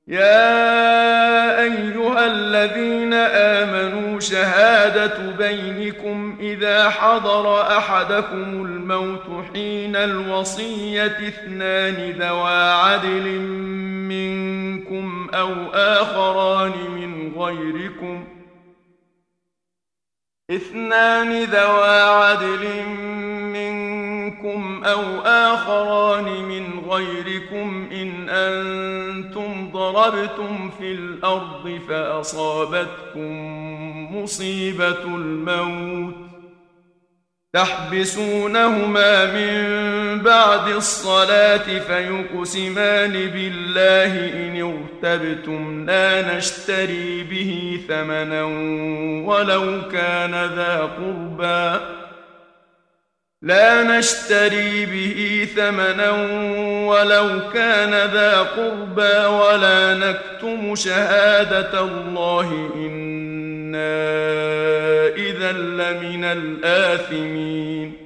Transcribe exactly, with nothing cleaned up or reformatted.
يا أيها الذين آمنوا شهادة بينكم إذا حضر أحدكم الموت حين الوصية اثنان ذوى عدل منكم أو آخران من غيركم اثنان ذوى عدل منكم أو آخران من غيركم إن أنتم ضربتم في الأرض فأصابتكم مصيبة الموت تحبسونهما من بعد الصلاة فيقسمان بالله إن ارتبتم لا نشتري به ثمنا ولو كان ذا قربى لا نشتري به ثمنا ولو كان ذا قربى ولا نكتم شهادة الله إنا إذا لمن الآثمين